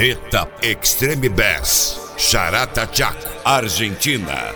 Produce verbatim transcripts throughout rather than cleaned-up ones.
Carreta Extreme Bass, Charata Chaco, Argentina.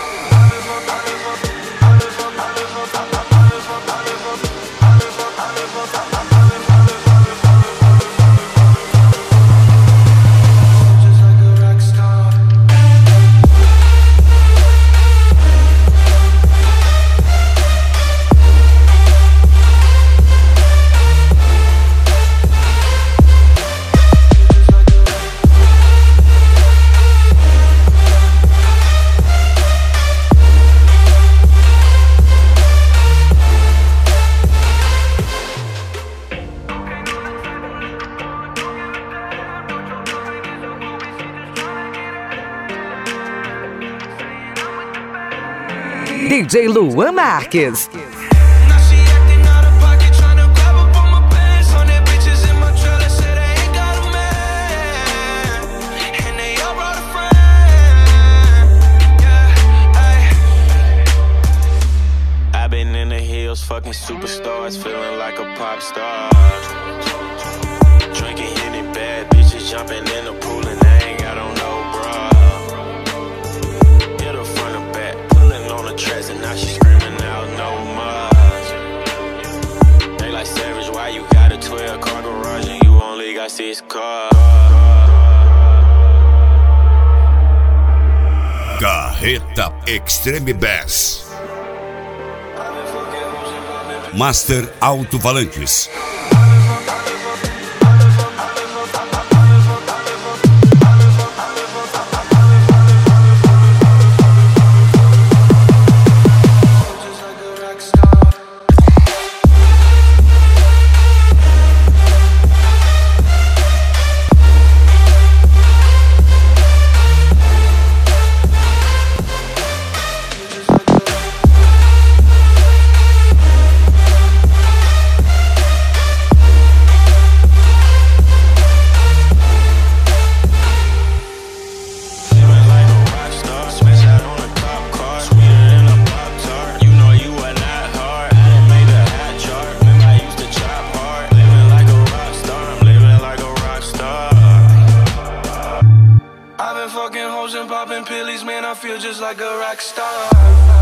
D J Luan Marques. I've been in the hills, fucking superstars, feeling like a pop star. Drinking any bad bitches, jumping in the pool, and I ain't got on no bra. Hit her front or back, pulling on the tracks, and now she screaming out no more. They like Savage, why you got a twelve car garage and you only got six cars? Carreta Extreme Bass, Master Alto-Falantes. Fucking hoes and popping pillies, man, I feel just like a rock star.